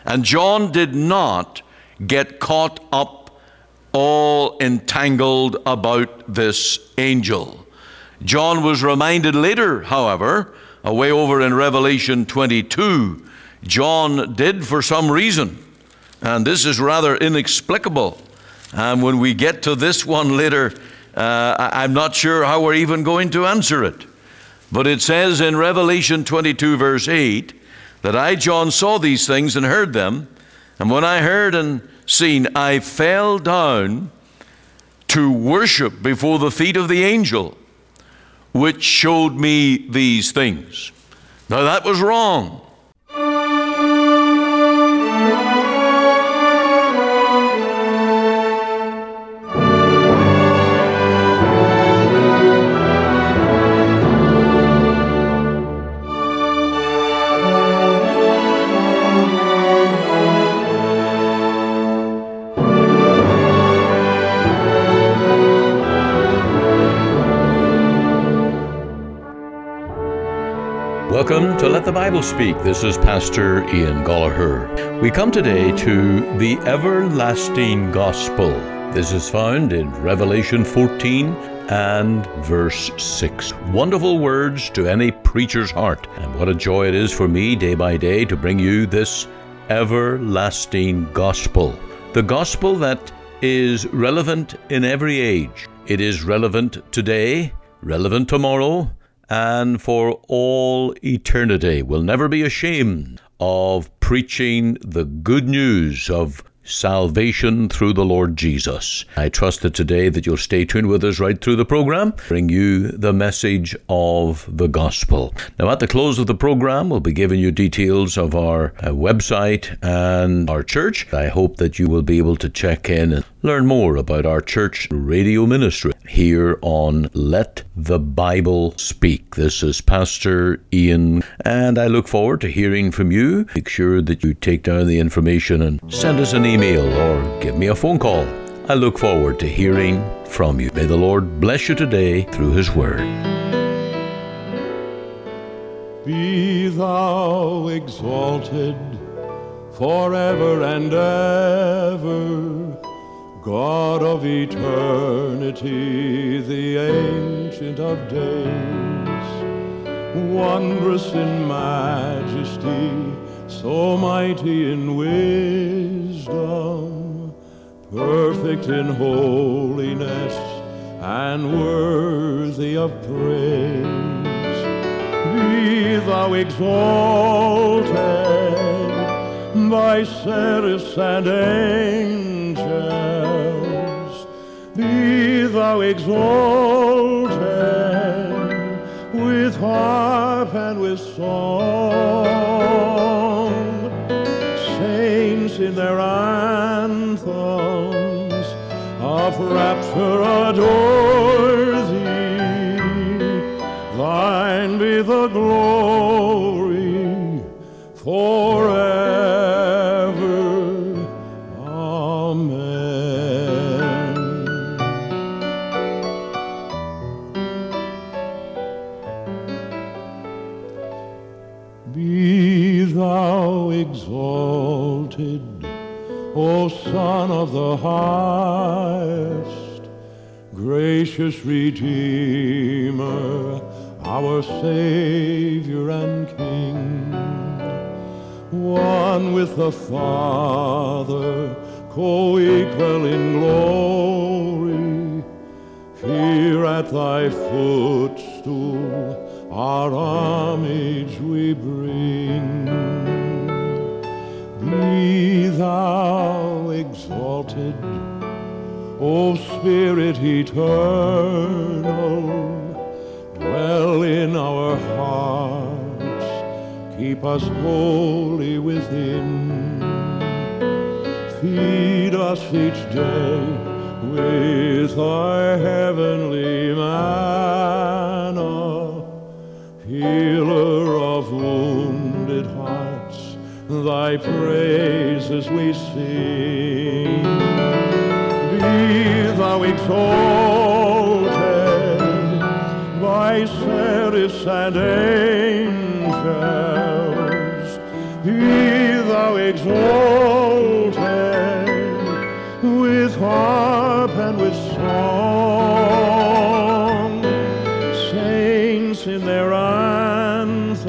And John did not get caught up, all entangled about this angel. John was reminded later, however, away over in Revelation 22, John did, for some reason, and this is rather inexplicable, and when we get to this one later, I'm not sure how we're even going to answer it. But it says in Revelation 22 verse 8, that I, John, saw these things and heard them, and when I heard and seen, I fell down to worship before the feet of the angel, which showed me these things. Now that was wrong. Welcome to Let the Bible Speak. This is Pastor Ian Gollaher. We come today to the everlasting gospel. This is found in Revelation 14 and verse 6. Wonderful words to any preacher's heart. And what a joy it is for me day by day to bring you this everlasting gospel. The gospel that is relevant in every age. It is relevant today, relevant tomorrow, and for all eternity. We'll never be ashamed of preaching the good news of salvation through the Lord Jesus. I trust that today that you'll stay tuned with us right through the program, bring you the message of the gospel. Now at the close of the program, we'll be giving you details of our website and our church. I hope that you will be able to check in and learn more about our church radio ministry here on Let the Bible Speak. This is Pastor Ian, and I look forward to hearing from you. Make sure that you take down the information and send us an email or give me a phone call. I look forward to hearing from you. May the Lord bless you today through His Word. Be thou exalted forever and ever, God of eternity, the Ancient of Days, wondrous in majesty, so mighty in wisdom, perfect in holiness, and worthy of praise. Be thou exalted by seraphs and angels. Be thou exalted with harp and with song. Saints in their anthems of rapture adore thee. Thine be the glory forever. Amen. Be thou exalted, O Son of the highest, gracious Redeemer, our Savior and King, one with the Father, co-equal in glory. Here at thy footstool our homage we bring. Be thou exalted, O Spirit eternal, dwell in our hearts, keep us holy within. Feed us each day with thy heavenly manna, healer of wounded hearts, thy praises we sing. Be thou exalted by seraphs and angels. Be thou exalted exalted with harp and with song. Saints in their anthems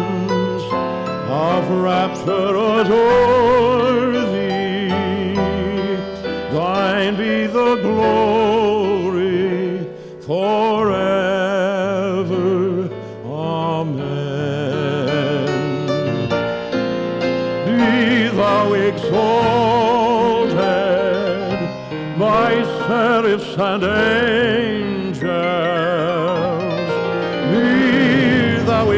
of rapture adore thee. Thine be the glory forever. Amen. Be thou exalted by seraphs and angels. Be thou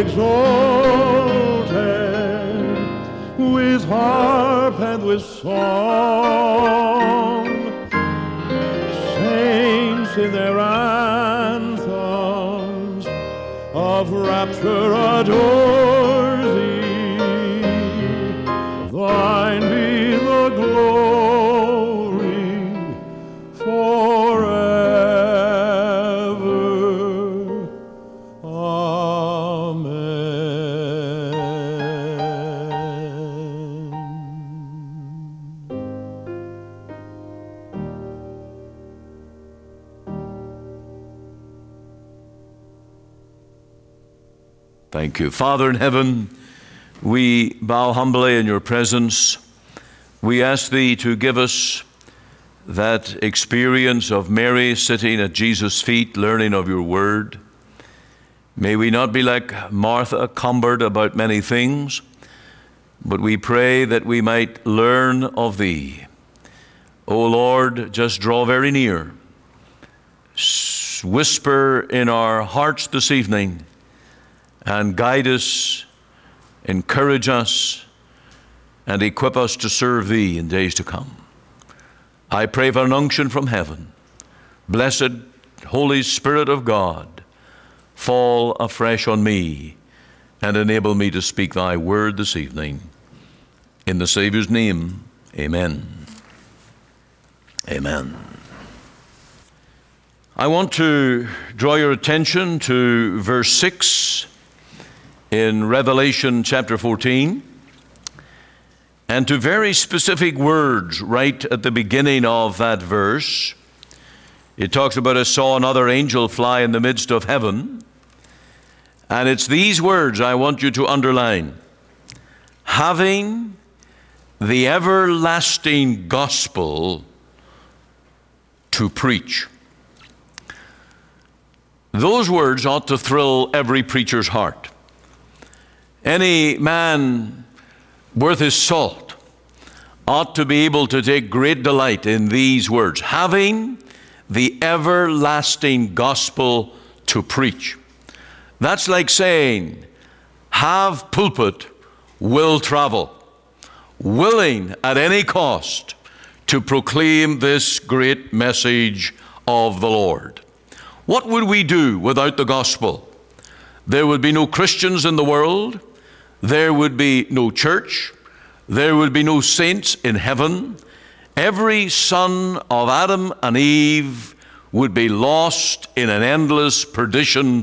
exalted with harp and with song. Saints in their anthems of rapture adore thee. Thine be the glory forever. Amen. Thank you. Father in heaven, we bow humbly in your presence. We ask thee to give us that experience of Mary sitting at Jesus' feet, learning of your word. May we not be like Martha, cumbered about many things, but we pray that we might learn of thee. O Lord, just draw very near. Whisper in our hearts this evening and guide us, encourage us, and equip us to serve thee in days to come. I pray for an unction from heaven. Blessed Holy Spirit of God, fall afresh on me and enable me to speak thy word this evening. In the Savior's name, amen. Amen. I want to draw your attention to verse 6 in Revelation chapter 14, and to very specific words right at the beginning of that verse. It talks about, I saw another angel fly in the midst of heaven, and it's these words I want you to underline: having the everlasting gospel to preach. Those words ought to thrill every preacher's heart. Any man worth his salt ought to be able to take great delight in these words: having the everlasting gospel to preach. That's like saying, have pulpit, will travel, willing at any cost to proclaim this great message of the Lord. What would we do without the gospel? There would be no Christians in the world. There would be no church. There would be no saints in heaven. Every son of Adam and Eve would be lost in an endless perdition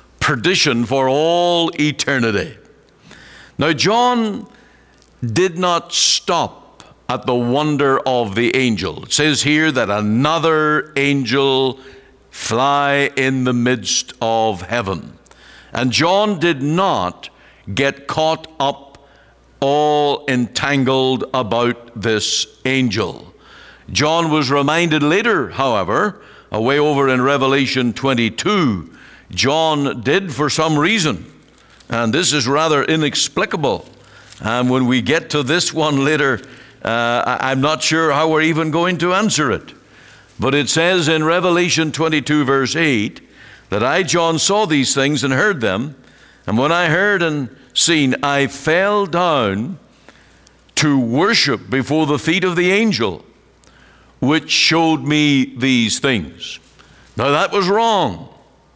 for all eternity. Now, John did not stop at the wonder of the angel. It says here that another angel fly in the midst of heaven. And John did not get caught up, all entangled about this angel. John was reminded later, however, away over in Revelation 22, John did, for some reason, and this is rather inexplicable, and when we get to this one later, I'm not sure how we're even going to answer it. But it says in Revelation 22 verse 8 that I, John, saw these things and heard them. And when I heard and seen, I fell down to worship before the feet of the angel, which showed me these things. Now that was wrong.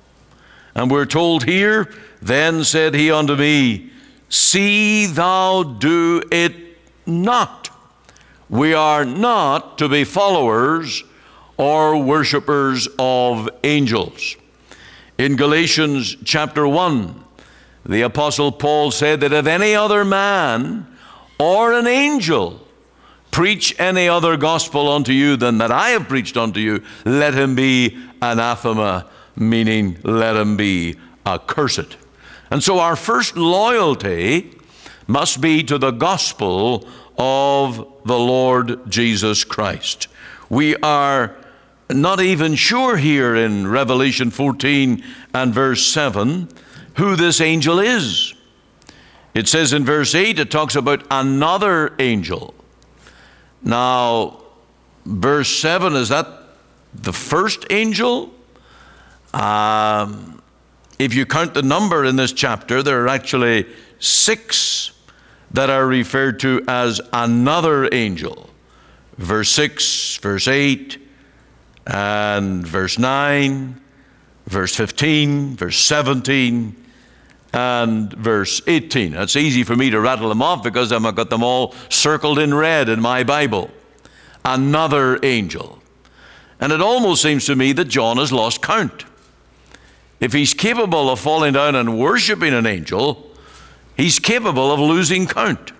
And we're told here, then said he unto me, see thou do it not. We are not to be followers or worshipers of angels. In Galatians chapter 1, the Apostle Paul said that if any other man or an angel preach any other gospel unto you than that I have preached unto you, let him be anathema, meaning let him be accursed. And so our first loyalty must be to the gospel of the Lord Jesus Christ. We are not even sure here in Revelation 14 and verse 7 who this angel is. It says in verse 8, it talks about another angel. Now, verse 7, is that the first angel? If you count the number in this chapter, there are actually 6 that are referred to as another angel. Verse 6, verse 8, and verse 9, verse 15, verse 17, and verse 18. It's easy for me to rattle them off because I've got them all circled in red in my Bible. Another angel. And it almost seems to me that John has lost count. If he's capable of falling down and worshiping an angel, he's capable of losing count.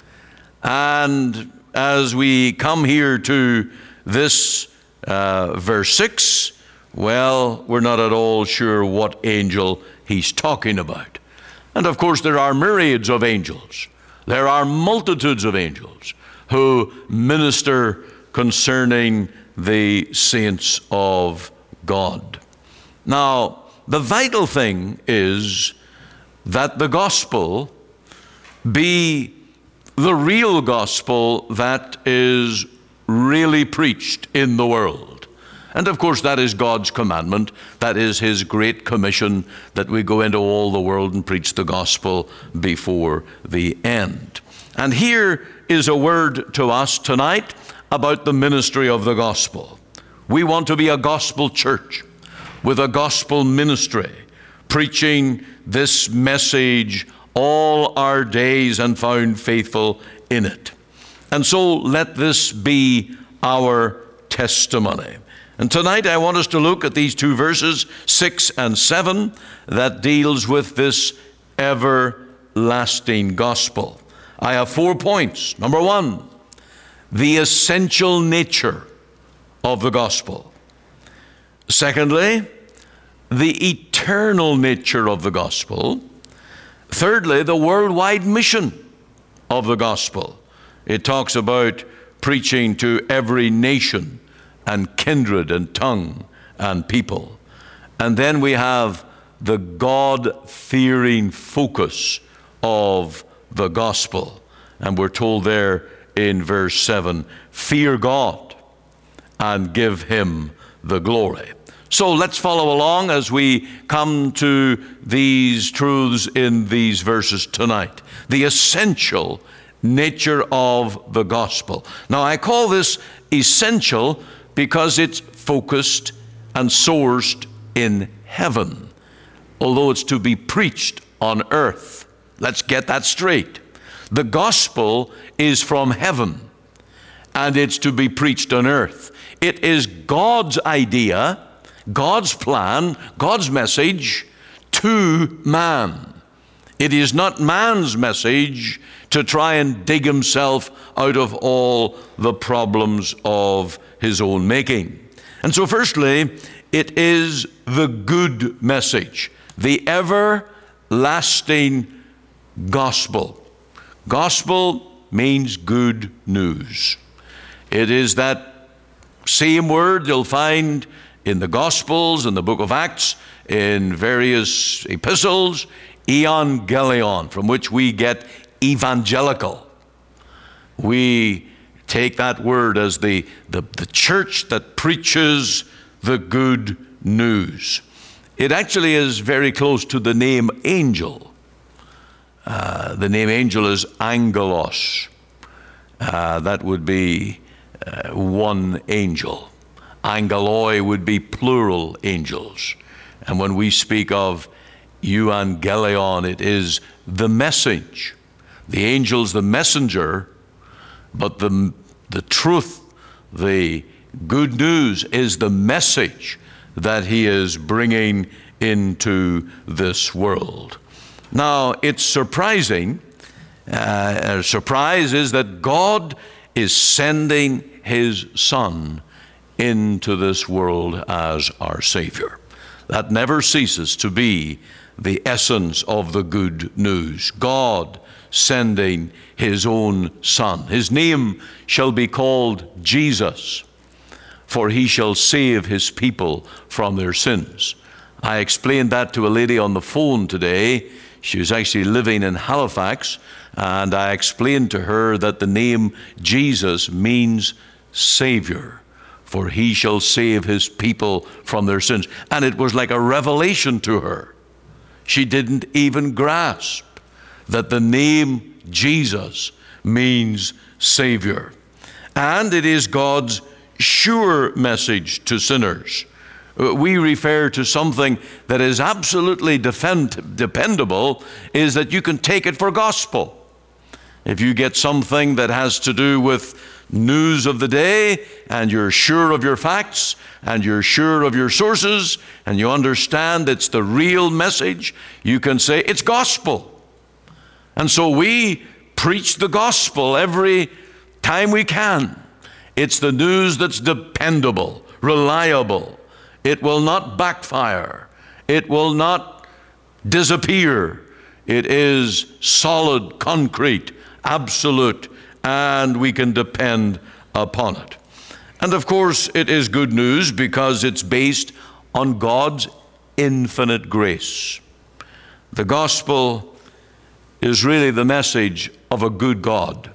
And as we come here to this verse 6, well, we're not at all sure what angel he's talking about. And of course, there are myriads of angels. There are multitudes of angels who minister concerning the saints of God. Now, the vital thing is that the gospel be the real gospel that is really preached in the world. And of course, that is God's commandment. That is his great commission, that we go into all the world and preach the gospel before the end. And here is a word to us tonight about the ministry of the gospel. We want to be a gospel church with a gospel ministry, preaching this message all our days and found faithful in it. And so let this be our testimony. And tonight I want us to look at these 2 verses, 6 and 7, that deals with this everlasting gospel. I have 4 points. Number 1, the essential nature of the gospel. Secondly, the eternal nature of the gospel. Thirdly, the worldwide mission of the gospel. It talks about preaching to every nation and kindred and tongue and people. And then we have the God-fearing focus of the gospel. And we're told there in verse 7, fear God and give him the glory. So let's follow along as we come to these truths in these verses tonight. The essential nature of the gospel. Now, I call this essential because it's focused and sourced in heaven, although it's to be preached on earth. Let's get that straight. The gospel is from heaven, and it's to be preached on earth. It is God's idea, God's plan, God's message to man. It is not man's message to try and dig himself out of all the problems of his own making. And so firstly, it is the good message, the everlasting gospel. Gospel means good news. It is that same word you'll find in the Gospels, in the book of Acts, in various epistles, evangelion, from which we get evangelical. We take that word as the church that preaches the good news. It actually is very close to the name angel. The name angel is angelos. That would be one angel. Angeloi would be plural angels. And when we speak of euangelion, it is the message. The angel's the messenger, but the truth, the good news is the message that he is bringing into this world. Now, it's surprising surprise is that God is sending his Son into this world as our Savior. That never ceases to be the essence of the good news. God sending his own Son. His name shall be called Jesus, for he shall save his people from their sins. I explained that to a lady on the phone today. She was actually living in Halifax, and I explained to her that the name Jesus means Savior, for he shall save his people from their sins. And it was like a revelation to her. She didn't even grasp that the name Jesus means Savior. And it is God's sure message to sinners. We refer to something that is absolutely dependable, is that you can take it for gospel. If you get something that has to do with news of the day, and you're sure of your facts, and you're sure of your sources, and you understand it's the real message, you can say it's gospel. And so we preach the gospel every time we can. It's the news that's dependable, reliable. It will not backfire. It will not disappear. It is solid, concrete, absolute, and we can depend upon it. And of course, it is good news because it's based on God's infinite grace. The gospel is really the message of a good God.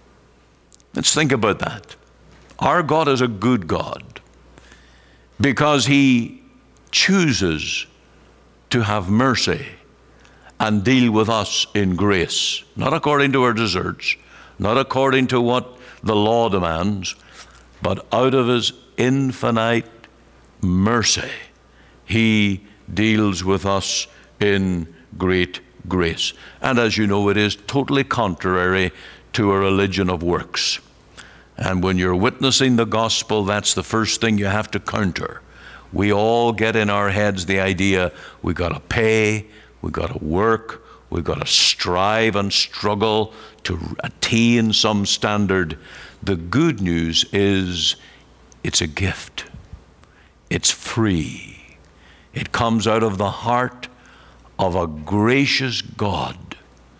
Let's think about that. Our God is a good God because he chooses to have mercy and deal with us in grace, not according to our deserts, not according to what the law demands, but out of his infinite mercy, he deals with us in great grace. And as you know, it is totally contrary to a religion of works. And when you're witnessing the gospel, that's the first thing you have to counter. We all get in our heads the idea we got to pay, we got to work, we got to strive and struggle to attain some standard. The good news is it's a gift. It's free. It comes out of the heart of a gracious God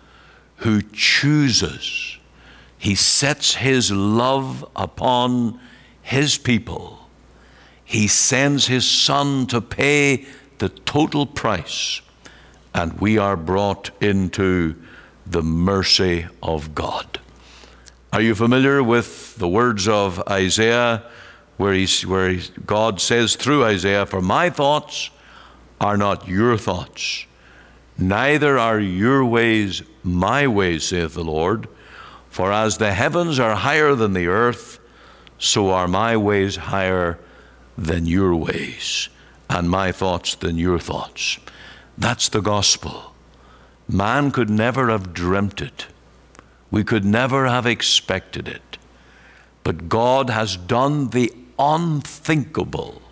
who chooses. He sets his love upon his people. He sends his Son to pay the total price, and we are brought into the mercy of God. Are you familiar with the words of Isaiah where God says through Isaiah, "For my thoughts are not your thoughts, neither are your ways my ways, saith the Lord. For as the heavens are higher than the earth, so are my ways higher than your ways, and my thoughts than your thoughts." That's the gospel. Man could never have dreamt it. We could never have expected it. But God has done the unthinkable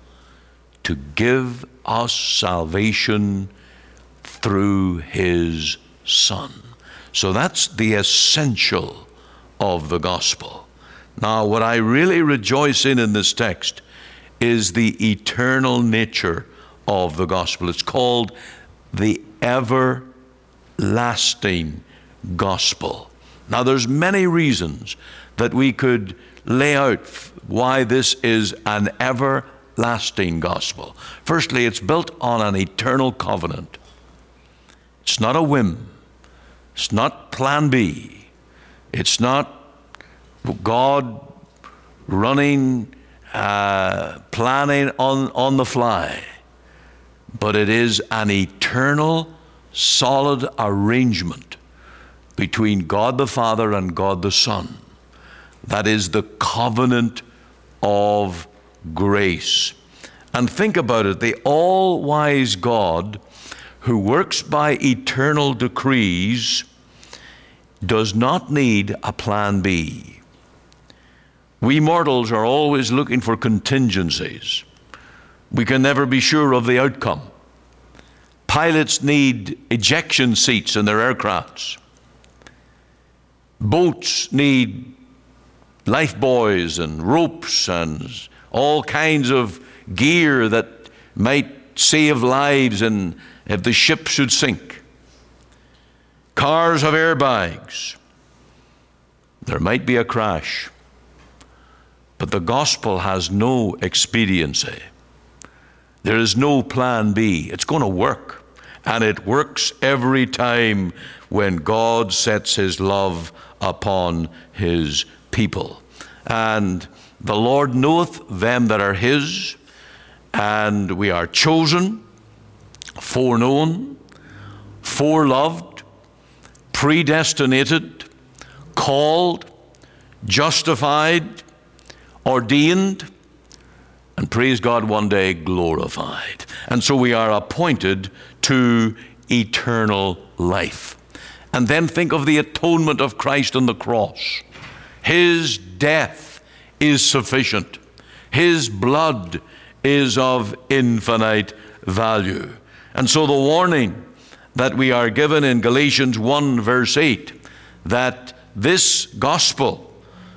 to give us salvation through his Son. So that's the essential of the gospel. Now, what I really rejoice in this text is the eternal nature of the gospel. It's called the everlasting gospel. Now, there's many reasons that we could lay out why this is an everlasting gospel. Firstly, it's built on an eternal covenant. It's not a whim. It's not plan B. It's not God running, planning on the fly. But it is an eternal, solid arrangement between God the Father and God the Son. That is the covenant of grace. And think about it, the all-wise God who works by eternal decrees does not need a plan B. We mortals are always looking for contingencies. We can never be sure of the outcome. Pilots need ejection seats in their aircrafts. Boats need life buoys and ropes and all kinds of gear that might save lives and if the ship should sink. Cars have airbags. There might be a crash. But the gospel has no expediency. There is no plan B. It's going to work. And it works every time when God sets his love upon his people. And the Lord knoweth them that are his, and we are chosen, foreknown, foreloved, predestinated, called, justified, ordained, and praise God, one day glorified. And so we are appointed to eternal life. And then think of the atonement of Christ on the cross. His death is sufficient. His blood is of infinite value. And so the warning that we are given in Galatians 1 verse 8, that this gospel,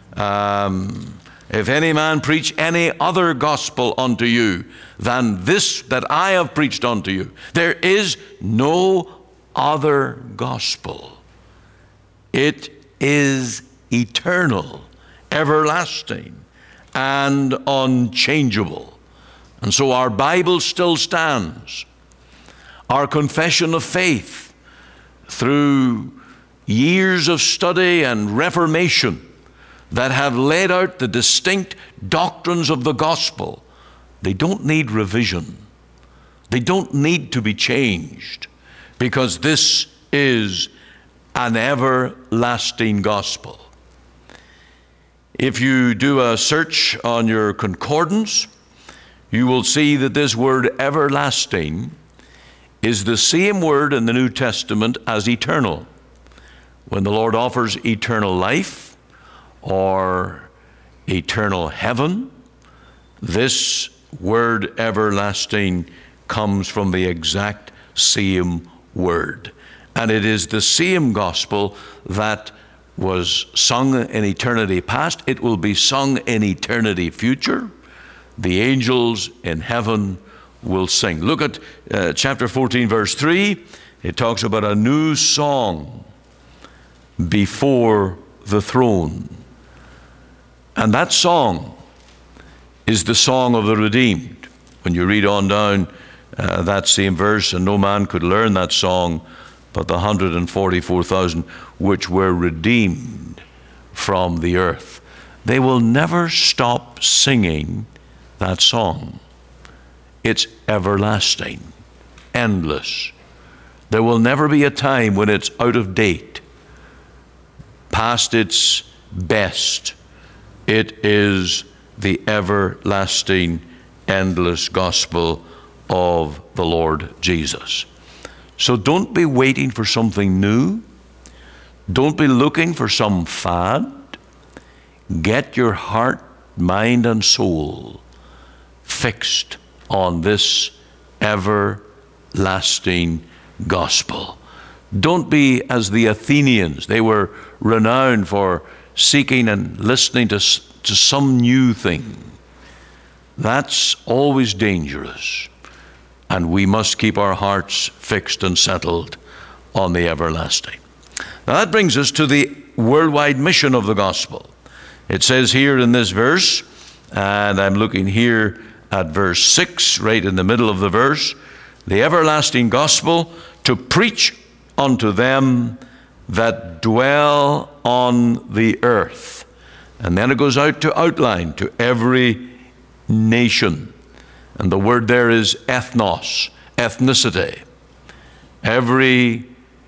if any man preach any other gospel unto you than this that I have preached unto you, there is no other gospel. It is eternal, everlasting, and unchangeable. And so our Bible still stands. Our confession of faith through years of study and reformation that have laid out the distinct doctrines of the gospel, they don't need revision. They don't need to be changed, because this is an everlasting gospel. If you do a search on your concordance, you will see that this word everlasting is the same word in the New Testament as eternal. When the Lord offers eternal life or eternal heaven, this word everlasting comes from the exact same word. And it is the same gospel that was sung in eternity past. It will be sung in eternity future. The angels in heaven will sing. Look at chapter 14, verse 3. It talks about a new song before the throne. And that song is the song of the redeemed. When you read on down that same verse, and no man could learn that song but the 144,000 which were redeemed from the earth. They will never stop singing that song. It's everlasting, endless. There will never be a time when it's out of date, past its best. It is the everlasting, endless gospel of the Lord Jesus. So don't be waiting for something new. Don't be looking for some fad. Get your heart, mind, and soul fixed on this everlasting gospel. Don't be as the Athenians. They were renowned for seeking and listening to some new thing. That's always dangerous. And we must keep our hearts fixed and settled on the everlasting. Now that brings us to the worldwide mission of the gospel. It says here in this verse, and I'm looking here at verse 6, right in the middle of the verse, the everlasting gospel, to preach unto them that dwell on the earth. And then it goes out to outline to every nation. And the word there is ethnos, ethnicity. Every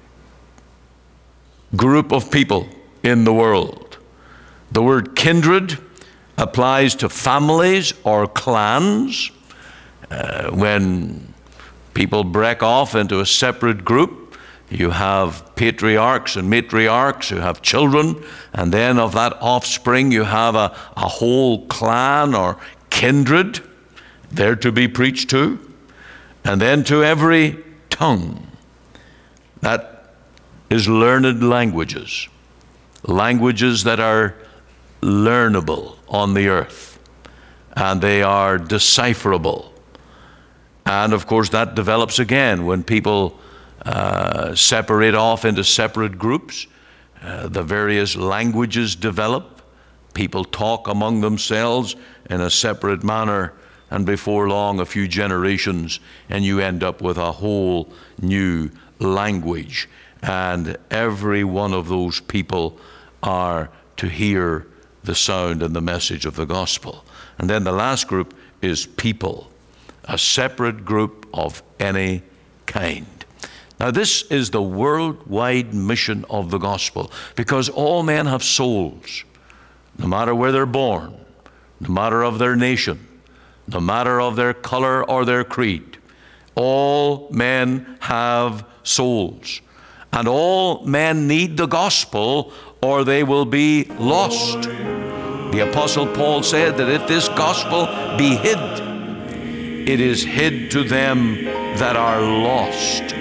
group of people in the world. The word kindred applies to families or clans. When people break off into a separate group, you have patriarchs and matriarchs who have children, and then of that offspring you have a whole clan or kindred. They're to be preached to. And then to every tongue. That is learned languages. languages that are learnable on the earth, and they are decipherable. And of course that develops again when people separate off into separate groups. The various languages develop. People talk among themselves in a separate manner, and before long, a few generations, and you end up with a whole new language. And every one of those people are to hear the sound and the message of the gospel. And then the last group is people, a separate group of any kind. Now, this is the worldwide mission of the gospel, because all men have souls, no matter where they're born, no matter of their nation, no matter of their color or their creed. All men have souls, and all men need the gospel, or they will be lost. The Apostle Paul said that if this gospel be hid, it is hid to them that are lost.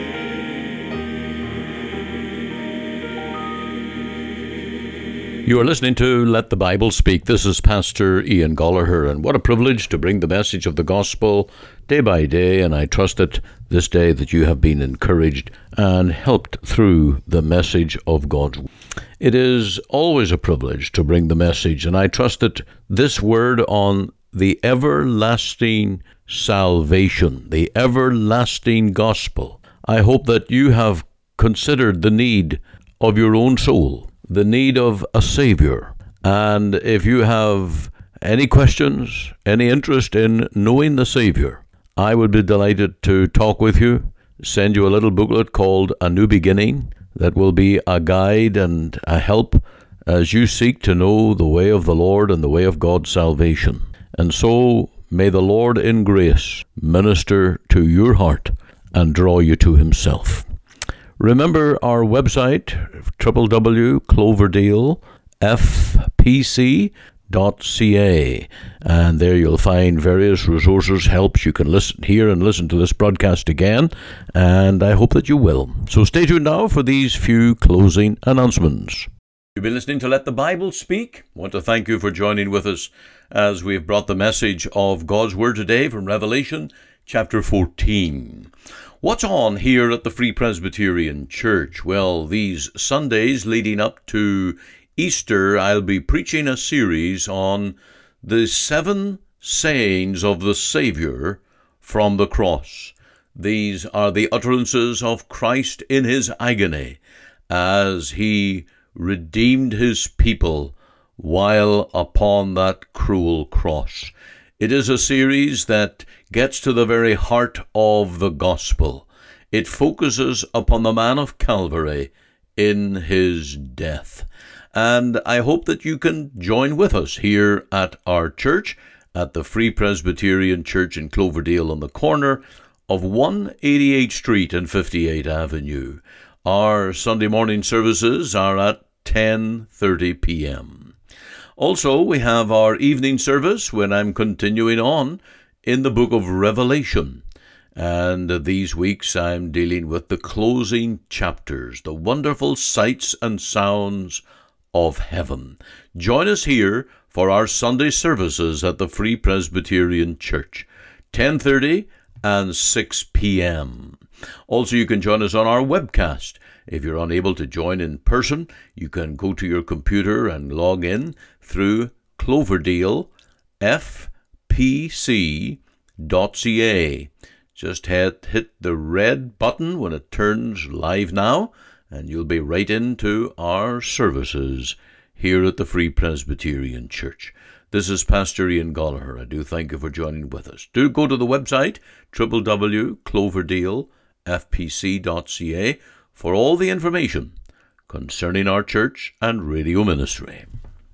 You are listening to Let the Bible Speak. This is Pastor Ian Gallagher, and what a privilege to bring the message of the gospel day by day, and I trust that this day that you have been encouraged and helped through the message of God. It is always a privilege to bring the message, and I trust that this word on the everlasting salvation, the everlasting gospel, I hope that you have considered the need of your own soul, the need of a Savior. And if you have any questions, any interest in knowing the Savior, I would be delighted to talk with you, send you a little booklet called A New Beginning that will be a guide and a help as you seek to know the way of the Lord and the way of God's salvation. And so may the Lord in grace minister to your heart and draw you to himself. Remember our website, www.cloverdalefpc.ca, and there you'll find various resources, helps. You can hear and listen to this broadcast again, and I hope that you will. So stay tuned now for these few closing announcements. You've been listening to Let the Bible Speak. I want to thank you for joining with us as we've brought the message of God's Word today from Revelation chapter 14. What's on here at the Free Presbyterian Church? Well, these Sundays leading up to Easter, I'll be preaching a series on the 7 sayings of the Savior from the cross. These are the utterances of Christ in his agony as he redeemed his people while upon that cruel cross. It is a series that gets to the very heart of the gospel. It focuses upon the man of Calvary in his death. And I hope that you can join with us here at our church, at the Free Presbyterian Church in Cloverdale on the corner of 188th Street and 58th Avenue. Our Sunday morning services are at 10:30 p.m. Also, we have our evening service when I'm continuing on in the book of Revelation. And these weeks I'm dealing with the closing chapters, the wonderful sights and sounds of heaven. Join us here for our Sunday services at the Free Presbyterian Church, 10:30 and 6 p.m. Also, you can join us on our webcast. If you're unable to join in person, you can go to your computer and log in through cloverdalefpc.ca. Just hit the red button when it turns live now, and you'll be right into our services here at the Free Presbyterian Church. This is Pastor Ian Gallagher. I do thank you for joining with us. Do go to the website, www.cloverdalefpc.ca, for all the information concerning our church and radio ministry.